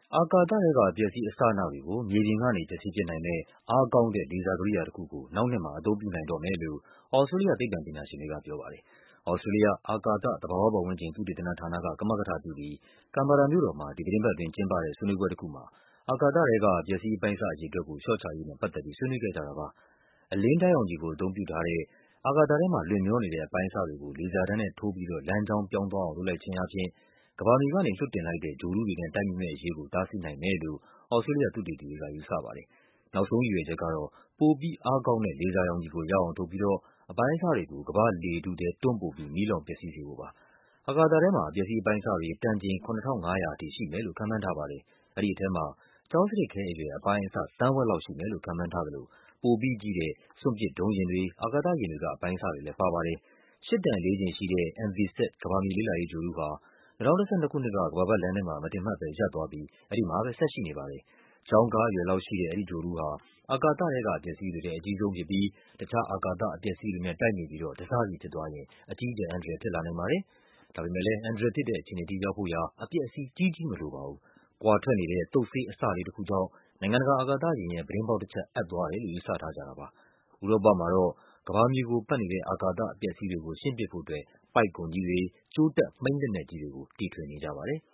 အာကာသထဲက ပျက်စီးအစအနတွေကို မြေပြင်ကနေ ဖျက်ဆီးပစ်နိုင်မယ့် အားကောင်းတဲ့ လေဆာကိရိယာတခုကို နောက်နှစ်မှာ အသုံးပြုနိုင်တော့မယ်လို့ သြစတြေးလျ သိပ္ပံပညာရှင်တွေကပြောပါတယ်။ သြစတြေးလျ အာကာသ သဘာဝပတ်ဝန်းကျင် သုတေသနဌာနက ကမကထပြုပြီး ကင်ဘာရာမြို့တော်မှာ ဒီသီတင်းပတ်အတွင်း ကျင်းပတဲ့ ဆွေးနွေးပွဲတခုမှာ အာကာသထဲက ပျက်စီးအပိုင်းအစ အရေအတွက်ကို လျှော့ချရေးနဲ့ ပတ်သက်ပြီး ဆွေးနွေးခဲ့ကြတာပါ။ အလင်းဓာတ်ရောင်ခြည်ကို အသုံးပြုထားတဲ့ အာကာသထဲမှာ လျင်မျောနေတဲ့ အပိုင်းအစတွေကို လေဆာဓာတ်နဲ့ထိုးပြီးတော့ လမ်းကြောင်းပြောင်းသွားအောင် လုပ်လိုက်ခြင်းအားဖြင့် ကမ္ဘာမြေကနေ လွှတ်တင်လိုက်တဲ့ ဂြိုဟ်တုတွေနဲ့ တိုက်မိမယ့်အရေးကို တားဆီးနိုင်မယ်လို့ သြစတြေးလျ သုတေသီတွေက ယူဆပါတယ်။ နောက်ဆုံးရည်ရွယ်ချက်ကတော့ ပိုပြီးအားကောင်းတဲ့ လေဆာရောင်ခြည်ကို ရအောင်ထုတ်ပြီးတော့ အပိုင်းအစတွေကို ကမ္ဘာ့လေထုထဲ တွန်းပို့ပြီး မီးလောင်ပျက်စီးစေဖို့ပါ။ အာကာသထဲမှာ အပျက်အစီးအပိုင်းအစတွေ တန်ချိန် ၇,၅၀၀ ထိရှိမယ်လို့ ခန့်မှန်းထားပါတယ်။ အဲဒီထဲမှာ ကျောင်းစရစ်ခဲအရွယ် အပိုင်းအစ သန်းဝက်လောက်ရှိမယ်လို့ ခန့်မှန်းထားသလို ပိုပြီးကြီးတဲ့ စွန့်ပစ်ဒုံးယာဉ်တွေ၊ အာကာသယာဉ်တွေက အပိုင်းအစတွေလည်း ပါပါတယ်။ ၈ တန် ၄ ချိန်ရှိတဲ့ Envisat ကမ္ဘာမြေလေ့လာရေးဂြိုဟ်တုဟာ ၂၀၁၂ ခုနှစ်က ကမ္ဘာပတ်လမ်းထဲမှာ မထင်မှတ်ဘဲ ရပ်သွားပြီး အဲဒီမှာပဲ ဆက်ရှိနေပါတယ်။ ကျောင်းကားအရွယ်လောက်ရှိတဲ့ အဲဒီဂြိုဟ်တုဟာ အာကာသထဲက အပျက်အစီးတွေထဲ အကြီးဆုံးဖြစ်ပြီး တခြား အာကာသအပျက်အစီးတွေနဲ့ တိုက်မိပြီးတော့ တစစီဖြစ်သွားရင် အကြီးအကျယ် အန္တရာယ်ဖြစ်လာနိုင်ပါတယ်။ ဒါပေမယ့်လည်း အန္တရာယ်ဖြစ်တဲ့ အခြေအနေထိရောက်ဖို့ရာ အပျက်အစီး ကြီးကြီးမလိုပါဘူး။ ကွာထွက်နေတဲ့ သုတ်ဆေးအစလေးတခုကြောင့် နိုင်ငံတကာ အာကာသယာဉ်ရဲ့ ပြတင်းပေါက်တချပ် အက်သွားတယ်လို့ ယူဆထားကြတာပါ။ ဥရောပမှာတော့ ကမ္ဘာမြေကိုပတ်နေတဲ့ အာကာသအပျက်အစီးတွေကို ရှင်းပစ်ဖို့အတွက် ပိုက်ကွန်ကြီးတွေ၊ ကြိုးတပ် မှိန်းလက်နက်ကြီးတွေကို တီထွင်နေကြပါတယ်။